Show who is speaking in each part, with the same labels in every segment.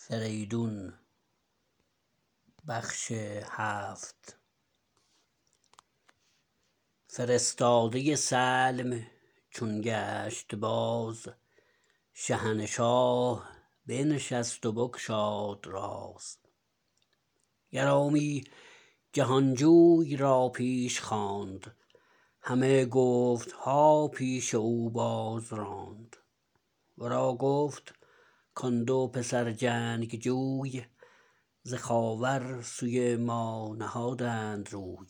Speaker 1: فریدون بخش 7. فرستاده سلم چون گشت باز، شهنشاه بنشست و بگشاد راز. گرامی جهانجوی را پیش خواند، همه گفتها پیش او باز راند. ورا گفت کان دو پسر جنگجوی، ز خاور سوی ما نهادند روی.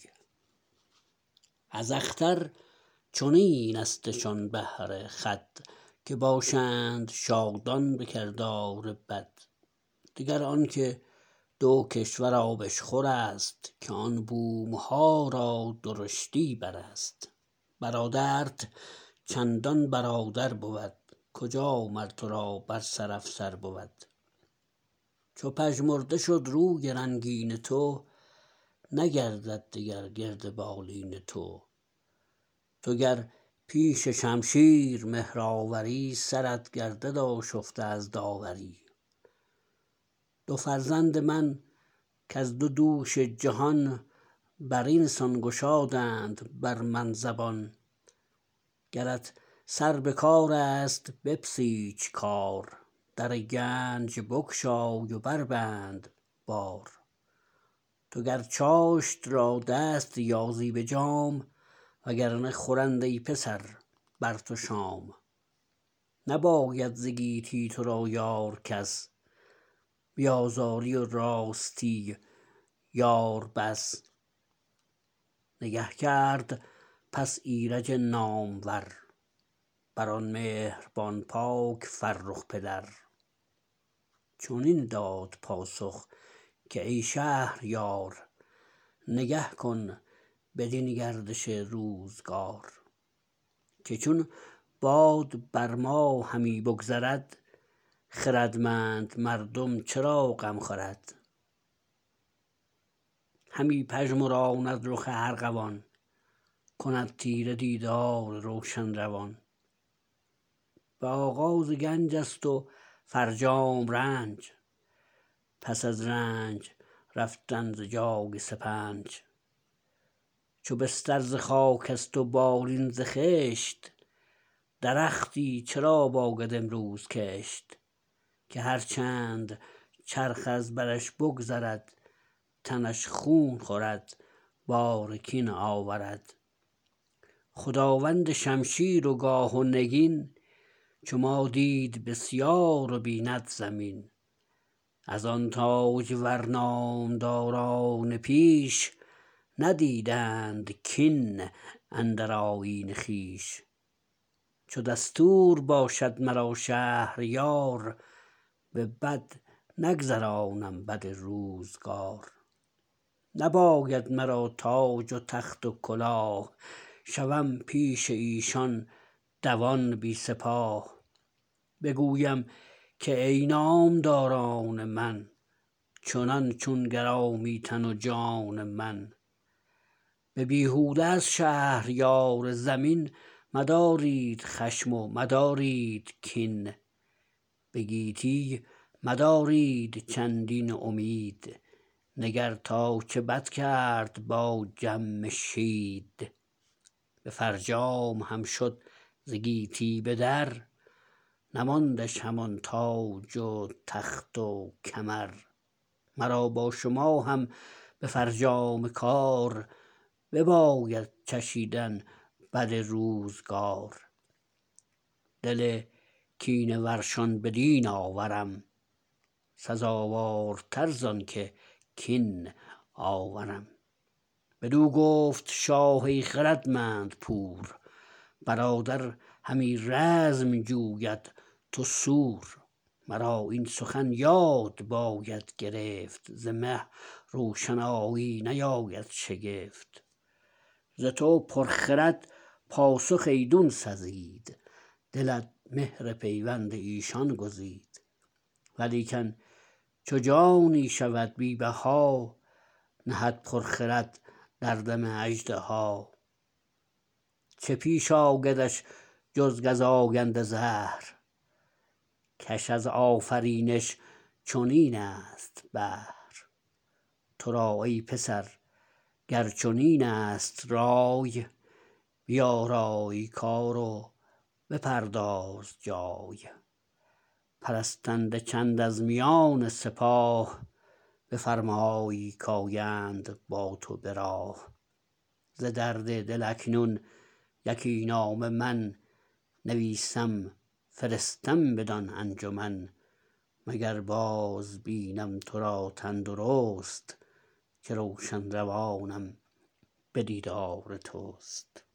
Speaker 1: از اختر چنین استشان بهر خود، که باشند شادان به کردار بد. دگر آنکه دو کشور آبشخور است، که آن بومها را درشتی برست. برادرت چندان برادر بود، کجا مر ترا بر سر افسر بود. چو پژمرده شد روی رنگین تو، نگردد دگر گرد بالین تو. تو گر پیش شمشیر مهر آوری، سرت گردد آشفته از داوری. دو فرزند من کز دو دوش جهان، برین سان گشادند بر من زبان. گرت سر به کار است بپسیچ کار، در گنج بگشای و بربند بار. تو گر چاشت را دست یازی به جام، وگرنه خورند ای پسر بر تو شام. نباید ز گیتی ترا یار کس، بیازاری و راستی یار بس. نگه کرد پس ایرج نامور، بران مهربان پاک فرخ پدر. چنین داد پاسخ که ای شهریار، نگه کن بدین گردش روزگار. که چون باد بر ما همی بگذرد، خردمند مردم چرا غم خورد. همی پژمراند رخ ارغوان، کند تیره دیدار روشن روان. به آغاز گنج است و فرجام رنج، پس از رنج رفتن ز جای سپنج. چو بستر ز خاک است و بالین ز خشت، درختی چرا باید امروز کشت. که هر چند چرخ از برش بگذرد، تنش خون خورد بار کین آورد. خداوند شمشیر و گاه و نگین، چو ما دید بسیار و بیند زمین. از آن تاجور نامداران پیش، ندیدند کین اندر آیین خویش. چو دستور باشد مرا شهریار، به بد نگذرانم بد روزگار. نباید مرا تاج و تخت و کلاه، شوم پیش ایشان دوان بی سپاه. بگویم که ای نامداران من، چنان چون گرامی تن و جان من. به بیهوده از شهریار زمین، مدارید خشم و مدارید کین. به گیتی مدارید چندین امید، نگر تا چه بد کرد با جمشید. به فرجام هم شد ز گیتی به در، نماندش همان تاج و تخت و کمر. مرا با شما هم به فرجام کار، بباید چشیدن بد روزگار. دل کینه ورشان بدین آورم، سزاوارتر زانکه کین آورم. بدو گفت شاه ای خردمند پور، برادر همی رزم جوید تو سور. مرا این سخن یاد باید گرفت، ز مه روشنایی نیاید شگفت. ز تو پرخرد پاسخ ایدون سزید، دلت مهر پیوند ایشان گزید. ولیکن چو جانی شود بی بها، نهد پرخرد در دم اژدها. چه پیش آیدش جز گزاینده زهر، کش از آفرینش چنین است بهر. تو را ای پسر گر چنین است رای، بیارای کار و بپرداز جای. پرستنده چند از میان سپاه، بفرمای کآیند با تو به راه. ز درد دل اکنون یکی نامه من نویسم فرستم بدان انجمن. مگر باز بینم تو را تندرست، که روشن روانم به دیدار توست.